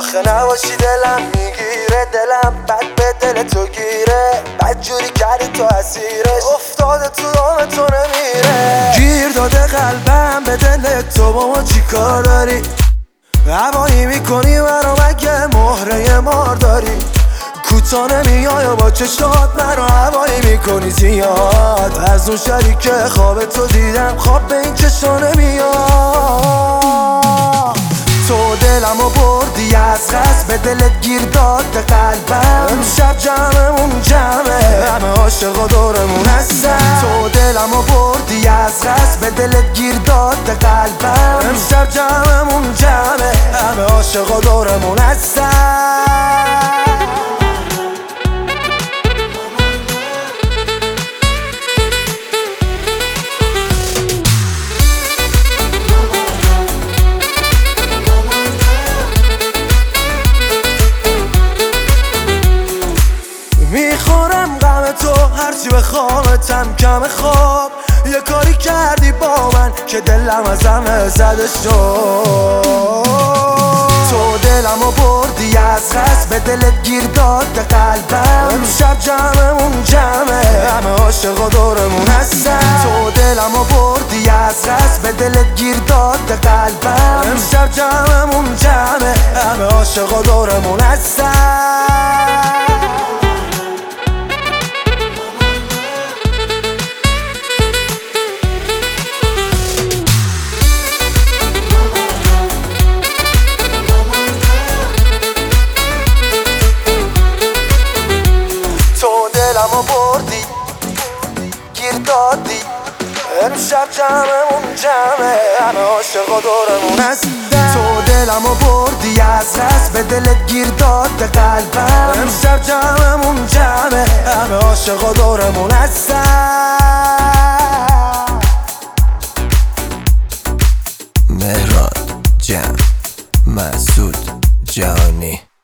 آخه نباشی دلم میگیره، دلم بد به دل تو گیره، بد جوری کردی تو اسیرش، افتاده تو دام تو نمیره. گیر داده قلبم به دل تو، با ما چی کار داری؟ هوایی میکنی منو مگه مهره مار داری؟ کوتا نمیای و با چشات منو هوایی میکنی زیاد. از اون شبی که خواب تو دیدم خواب به این چشا نمیاد. تو دلمو بردی از قصد، به دلت گیر داد قلبم. امشب جمعمون جمعه، همه عاشقا دورمون هستن. تو دلمو بردی از قصد، به دلت گیر داد قلبم. امشب جمعمون جمعه، همه عاشقا دورمون هستن. میخورم غم تو هرچی بخوامتم کم خواب. یه کاری کردی با من که دلم از همه زده شد. تو دلمو بردی از قصد، به دلت گیر داد قلبم. امشب جمعمون جمعه، همه عاشقا دورمون هستن. تو دلمو بردی از قصد، به دلت گیر داد قلبم. امشب جمعمون جمعه، همه عاشقا دورمون هستن. دلمو بردی گیر دادی، امشب جمعمون جمعه، همه عاشقا دورمون هستن. تو دلمو بردی از قصد، به دلت گیر داد قلبم. امشب جمعمون جمعه، همه عاشقا دورمون هستن. مهران جمع، مسعود جهانی.